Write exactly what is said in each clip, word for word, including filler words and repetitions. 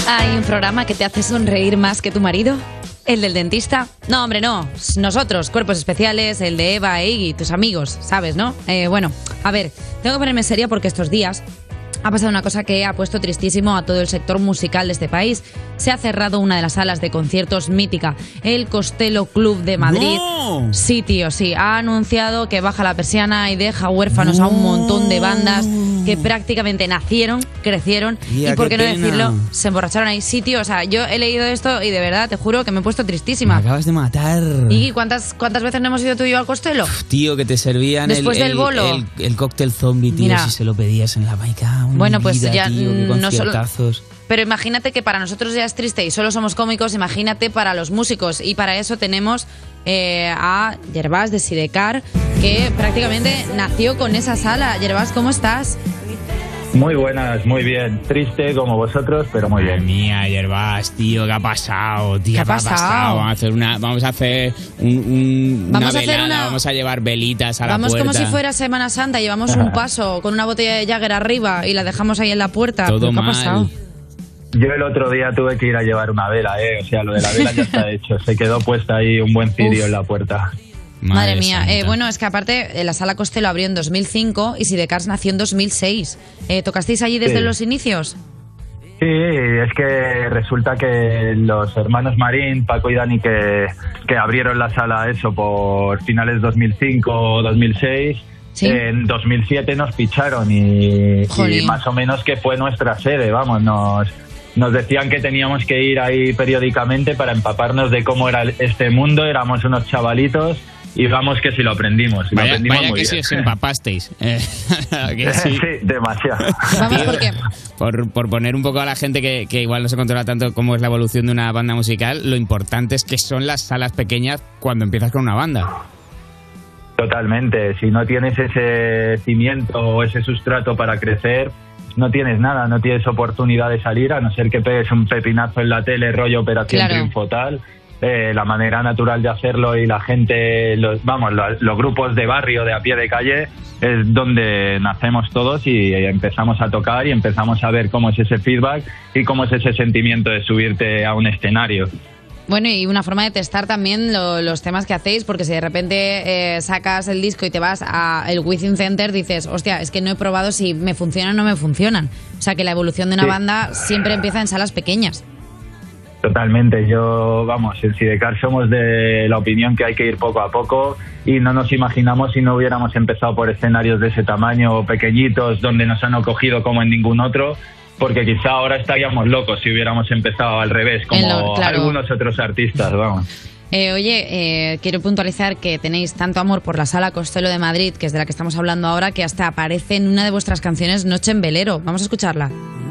¿Hay un programa que te hace sonreír más que tu marido? ¿El del dentista? No, hombre, no. Nosotros, Cuerpos Especiales, el de Eva e Iggy, tus amigos, ¿sabes, no? Eh, bueno, a ver, tengo que ponerme seria porque estos días ha pasado una cosa que ha puesto tristísimo a todo el sector musical de este país. Se ha cerrado una de las salas de conciertos mítica, el Costello Club de Madrid. ¡No! Sí, tío, sí. Ha anunciado que baja la persiana y deja huérfanos no. a un montón de bandas que prácticamente nacieron, crecieron Tía, y, por qué, qué no pena. decirlo, se emborracharon ahí. Sí, tío, o sea, yo he leído esto y de verdad, te juro que me he puesto tristísima. Me acabas de matar. ¿Y cuántas, cuántas veces no hemos ido tú y yo al Costello? Uf, tío, que te servían Después el, del el, bolo. El, el cóctel zombie, tío, Mira. si se lo pedías en la baica. Bueno, pues vida, ya tío, qué no solo... conciertazos. Pero imagínate que para nosotros ya es triste y solo somos cómicos, imagínate para los músicos. Y para eso tenemos eh, a Gervás de Sidecar, que prácticamente nació con esa sala. Gervás, ¿cómo estás? Muy buenas, muy bien. Triste como vosotros, pero muy Madre bien. mía, Gervás, tío, ¿qué ha pasado? Tío, ¿Qué ha pasado? Vamos a hacer una, vamos a hacer un, un- Vamos una a hacer velada, una- vamos a llevar velitas a Vamos la puerta. como si fuera Semana Santa, llevamos un paso con una botella de Jagger arriba y la dejamos ahí en la puerta. Todo ¿Pero ¿Qué ha mal. pasado? Yo el otro día tuve que ir a llevar una vela, ¿eh? O sea, lo de la vela ya está hecho. Se quedó puesta ahí un buen cirio Uf. en la puerta. Madre mía, santa. eh, bueno, es que aparte eh, la Sala Costello abrió en dos mil cinco y Sidecars nació en dos mil seis. Eh, ¿Tocasteis allí desde Sí. los inicios? Sí, es que resulta que los hermanos Marín, Paco y Dani, que, que abrieron la sala eso por finales dos mil cinco o dos mil seis, Sí. en dos mil siete nos ficharon y, Jolín. y más o menos que fue nuestra sede, vamos, nos... Nos decían que teníamos que ir ahí periódicamente para empaparnos de cómo era este mundo. Éramos unos chavalitos y vamos que si lo aprendimos. y lo Vaya, aprendimos vaya muy que si bien. os empapasteis. Eh, que sí. Sí, demasiado. Vamos, Tío, porque Por, por poner un poco a la gente que, que igual no se controla tanto cómo es la evolución de una banda musical, lo importante es que son las salas pequeñas cuando empiezas con una banda. Totalmente. Si no tienes ese cimiento o ese sustrato para crecer, no tienes nada, no tienes oportunidad de salir, a no ser que pegues un pepinazo en la tele, rollo Operación Claro. Triunfo tal. Eh, la manera natural de hacerlo y la gente, los, vamos, los, los grupos de barrio, de a pie de calle, es donde nacemos todos y empezamos a tocar y empezamos a ver cómo es ese feedback y cómo es ese sentimiento de subirte a un escenario. Bueno, y una forma de testar también lo- los temas que hacéis, porque si de repente eh, sacas el disco y te vas al Within Center, dices, hostia, es que no he probado si me funcionan o no me funcionan. O sea, que la evolución de una Sí. banda siempre empieza en salas pequeñas. Totalmente, yo, vamos, en Sidecar somos de la opinión que hay que ir poco a poco y no nos imaginamos si no hubiéramos empezado por escenarios de ese tamaño o pequeñitos donde nos han acogido como en ningún otro, porque quizá ahora estaríamos locos si hubiéramos empezado al revés, como En lo- claro. algunos otros artistas, vamos. Eh, oye, eh, quiero puntualizar que tenéis tanto amor por la Sala Costello de Madrid, que es de la que estamos hablando ahora, que hasta aparece en una de vuestras canciones Noche en Velero. Vamos a escucharla.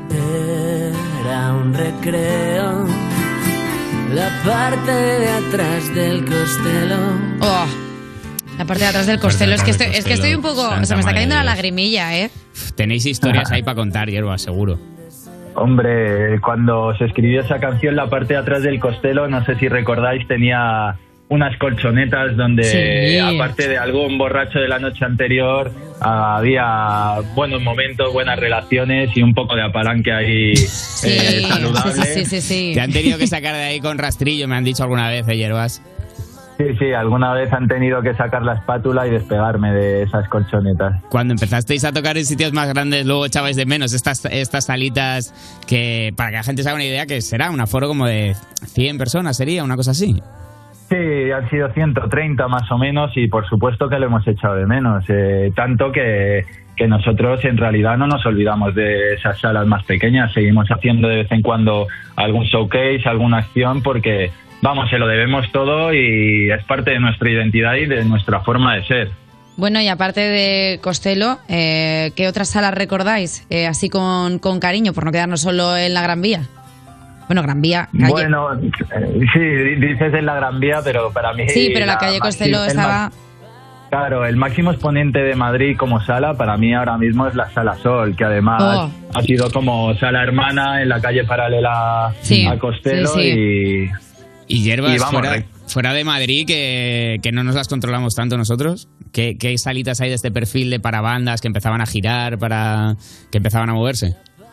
Era un recreo, la parte de atrás del Costello. Oh, la parte de atrás del Costello. Es que estoy, es que estoy un poco... Santa Se me está madre cayendo de la Dios. lagrimilla, ¿eh? Tenéis historias ahí para contar, Hierba, seguro. Hombre, cuando se escribió esa canción, la parte de atrás del Costello, no sé si recordáis, tenía unas colchonetas donde, Sí. aparte de algún borracho de la noche anterior, había buenos momentos, buenas relaciones y un poco de apalanque ahí Sí, eh, saludable. sí, sí, sí, sí. Te han tenido que sacar de ahí con rastrillo, me han dicho alguna vez, ¿eh, Hierbas? Sí, sí, alguna vez han tenido que sacar la espátula y despegarme de esas colchonetas. Cuando empezasteis a tocar en sitios más grandes, luego echabais de menos estas, estas salitas que, para que la gente se haga una idea, que será un aforo como de cien personas, sería una cosa así. Sí, han sido ciento treinta más o menos y por supuesto que lo hemos echado de menos. Eh, tanto que, que nosotros en realidad no nos olvidamos de esas salas más pequeñas. Seguimos haciendo de vez en cuando algún showcase, alguna acción porque, vamos, se lo debemos todo y es parte de nuestra identidad y de nuestra forma de ser. Bueno, y aparte de Costello, eh, ¿qué otras salas recordáis? Eh, así con, con cariño, por no quedarnos solo en la Gran Vía. Bueno, Gran Vía, calle. Bueno, eh, sí, dices en la Gran Vía, pero para mí... Sí, pero la calle máxima- Costello el estaba... ma- Claro, el máximo exponente de Madrid como sala para mí ahora mismo es la Sala Sol, que además Oh. ha sido como sala hermana en la calle paralela Sí, a Costello sí, sí. y... Y Hierbas, Y vamos, fuera, re- fuera de Madrid, que, que no nos las controlamos tanto nosotros, ¿qué, qué salitas hay de este perfil de para bandas que empezaban a girar, para que empezaban a moverse?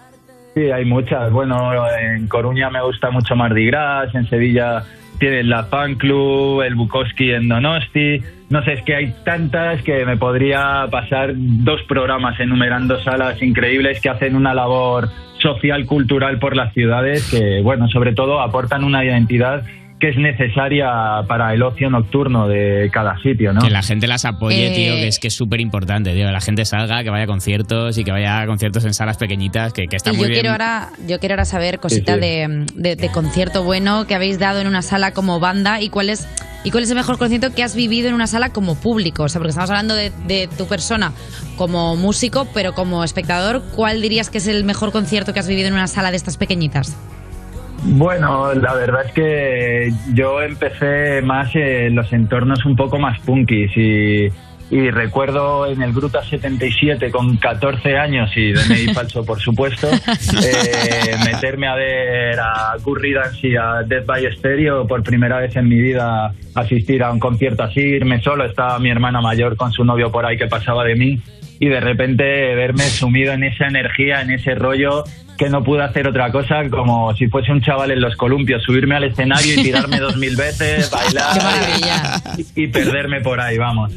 Sí, hay muchas. Bueno, en Coruña me gusta mucho Mardi Gras, en Sevilla tienen la Fan Club, el Bukowski en Donosti. No sé, es que hay tantas que me podría pasar dos programas enumerando salas increíbles que hacen una labor social, cultural por las ciudades que, bueno, sobre todo aportan una identidad que es necesaria para el ocio nocturno de cada sitio, ¿no? Que la gente las apoye, Eh... tío, que es que es súper importante, tío. Que la gente salga, que vaya a conciertos y que vaya a conciertos en salas pequeñitas, que, que está y muy yo bien. quiero ahora, yo quiero ahora saber cositas Sí, sí. de, de, de concierto bueno que habéis dado en una sala como banda y cuál es y cuál es el mejor concierto que has vivido en una sala como público. O sea, porque estamos hablando de, de tu persona como músico, pero como espectador, ¿cuál dirías que es el mejor concierto que has vivido en una sala de estas pequeñitas? Bueno, la verdad es que yo empecé más en los entornos un poco más punkis y, y recuerdo en el Gruta setenta y siete con catorce años y D N I falso por supuesto, eh, meterme a ver a Curry Dance y a Death by Stereo por primera vez en mi vida, asistir a un concierto así, irme solo, estaba mi hermana mayor con su novio por ahí que pasaba de mí y de repente verme sumido en esa energía, en ese rollo, que no pude hacer otra cosa como si fuese un chaval en los columpios, subirme al escenario y tirarme dos mil veces, bailar ¡Qué maravilla! y, y perderme por ahí, vamos.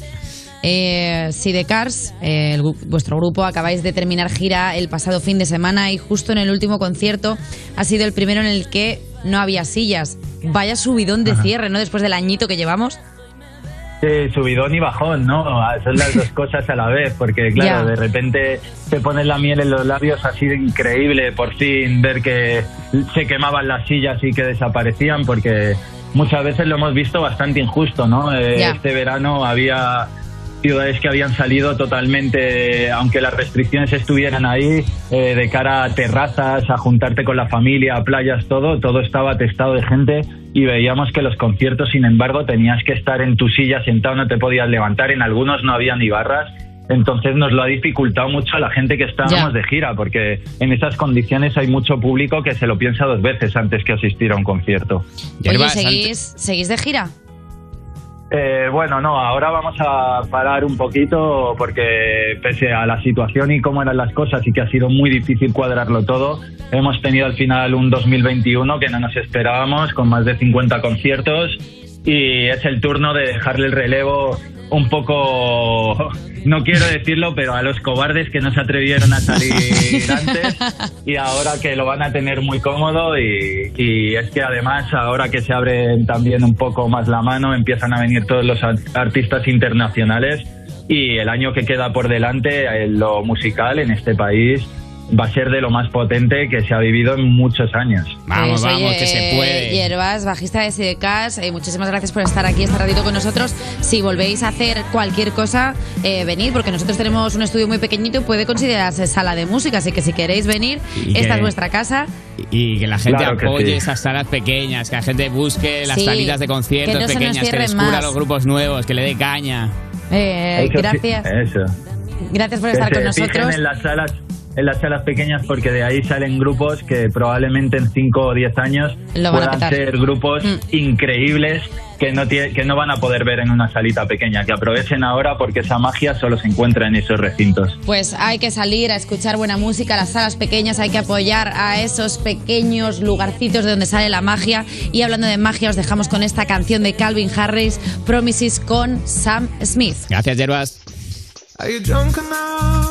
Eh, Sidecars, eh, el, vuestro grupo, acabáis de terminar gira el pasado fin de semana y justo en el último concierto ha sido el primero en el que no había sillas. Vaya subidón de cierre, ¿no? Después del añito que llevamos. Sí, subidón y bajón, ¿no? Son las dos cosas a la vez, porque claro, Ya. de repente te pones la miel en los labios, ha sido increíble por fin ver que se quemaban las sillas y que desaparecían, porque muchas veces lo hemos visto bastante injusto, ¿no? Eh, Ya. este verano había ciudades que habían salido totalmente, aunque las restricciones estuvieran ahí, eh, de cara a terrazas, a juntarte con la familia, a playas, todo, todo estaba atestado de gente y veíamos que los conciertos, sin embargo, tenías que estar en tu silla sentado, no te podías levantar, en algunos no había ni barras, entonces nos lo ha dificultado mucho a la gente que estábamos Ya. de gira, porque en esas condiciones hay mucho público que se lo piensa dos veces antes que asistir a un concierto. Oye, Yerbas, ¿seguís, ¿seguís de gira? Eh, bueno, no, ahora vamos a parar un poquito porque pese a la situación y cómo eran las cosas y que ha sido muy difícil cuadrarlo todo, hemos tenido al final un dos mil veintiuno que no nos esperábamos, con más de cincuenta conciertos y es el turno de dejarle el relevo un poco, no quiero decirlo, pero a los cobardes que no se atrevieron a salir antes y ahora que lo van a tener muy cómodo y, y es que además ahora que se abre también un poco más la mano empiezan a venir todos los artistas internacionales y el año que queda por delante en lo musical en este país va a ser de lo más potente que se ha vivido en muchos años. Vamos, Pues, vamos, oye, que se puede. Yerbas, bajista de Sidecars, eh, muchísimas gracias por estar aquí este ratito con nosotros. Si volvéis a hacer cualquier cosa, eh, venid, porque nosotros tenemos un estudio muy pequeñito y puede considerarse sala de música, así que si queréis venir, Y esta que- es vuestra casa. Y que la gente Claro que apoye sí. esas salas pequeñas, que la gente busque las Sí, salidas de conciertos que no se nos pequeñas, que cierren descubra más. los grupos nuevos, que le dé caña. Eh, Eso sí, gracias, eso. gracias por Que estar con se fijen nosotros. en las salas en las salas pequeñas porque de ahí salen grupos que probablemente en cinco o diez años Lo van a puedan petar. ser grupos Mm. increíbles que no tie- que no van a poder ver en una salita pequeña, que aprovechen ahora porque esa magia solo se encuentra en esos recintos. Pues hay que salir a escuchar buena música, las salas pequeñas, hay que apoyar a esos pequeños lugarcitos de donde sale la magia. Y hablando de magia, os dejamos con esta canción de Calvin Harris, Promises, con Sam Smith. Gracias, Yerbas. Are you drunk enough?